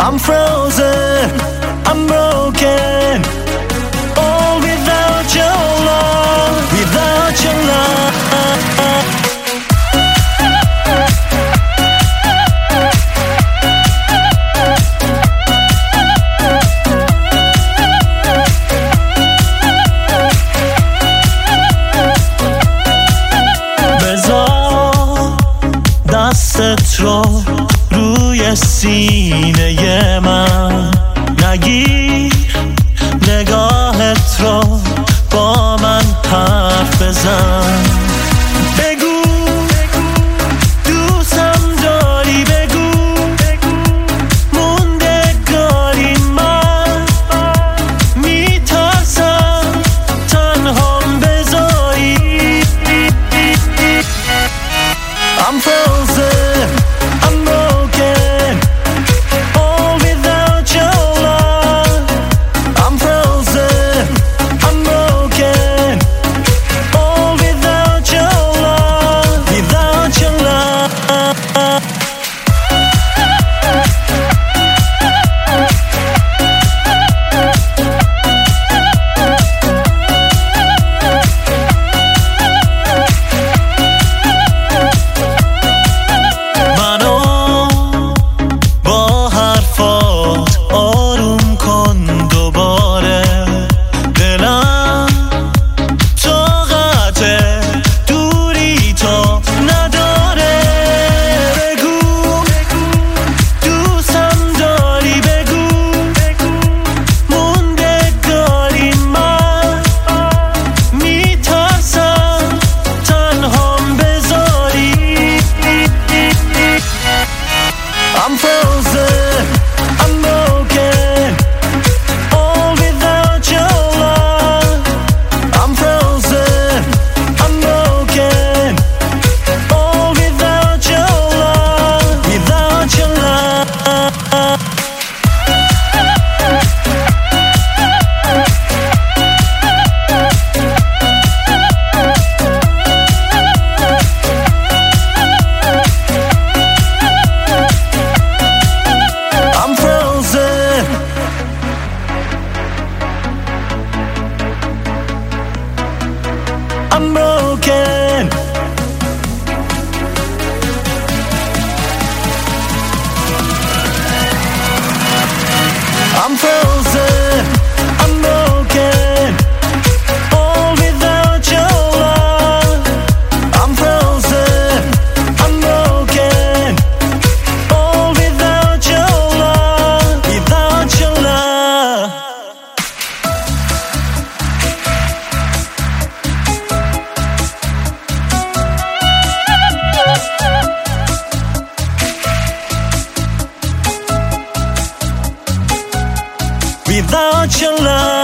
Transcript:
I'm frozen, I'm broken, all without your love, without your love. دستت رو روی سینه من نگیر، نگاهت رو با من حرف بزن. بگو دوستم داری، بگو موندگاری من میترسم تنهام بذاری. I'm frozen, I'm broken, all without your love. I'm frozen, I'm broken, all without your love, without your love. I'm frozen, I'm broken, all without your love. I'm frozen, I'm broken, all without your love, without your love. I'm broken. I'm frozen, I'm broken, all without your love. I'm frozen, I'm broken, all without your love, without your love. Without your love.